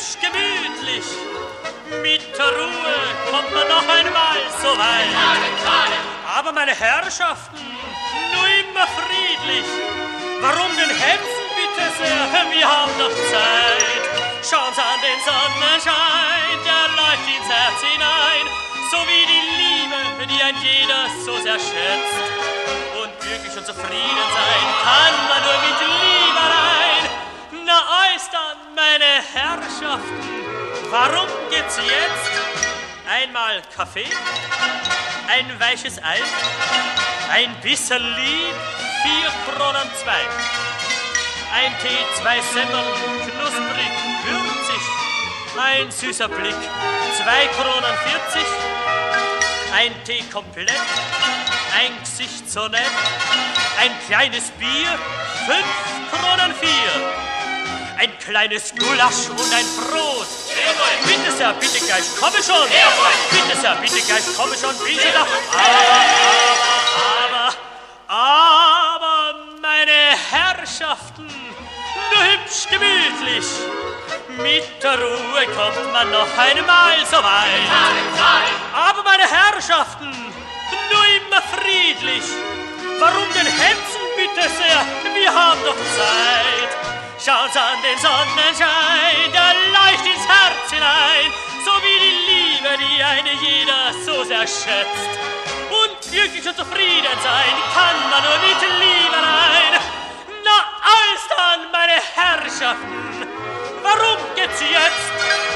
hübsch, gemütlich. Mit der Ruhe kommt man noch einmal so weit. Aber meine Herrschaften, nur immer friedlich. Warum denn hetzen, bitte sehr, wir haben noch Zeit. Schauen Sie an den Sonnenschein, der leuchtet ins Herz hinein. So wie die Liebe, die ein jeder so sehr schätzt. Und glücklich und zufrieden sein kann man nur mit Liebe allein. Na, euch dann, meine Herrschaften, warum geht's jetzt? Einmal Kaffee, ein weiches Ei, ein bisschen Lieb, 4 Kronen 2. Ein Tee, 2 Semmeln, knusprig, würzig, ein süßer Blick, 2 Kronen 40. Ein Tee komplett, ein Gesicht so nett, ein kleines Bier, 5 Kronen 4. Ein kleines Gulasch und ein Brot. Bitte sehr, bitte gleich, komme schon. Bitte sehr, bitte gleich, komme schon. Bitte doch. Aber, meine Herrschaften, nur hübsch gemütlich. Mit der Ruhe kommt man noch einmal so weit. Aber meine Herrschaften, nur immer friedlich. Warum denn hetzen, bitte sehr, wir haben noch Zeit. Schauen Sie an den Sonnenschein, der leuchtet ins Herz hinein. So wie die Liebe, die eine jeder so sehr schätzt. Und glücklich und zufrieden sein kann man nur mit Liebe allein. Na, alsdann, meine Herrschaften, warum geht's jetzt?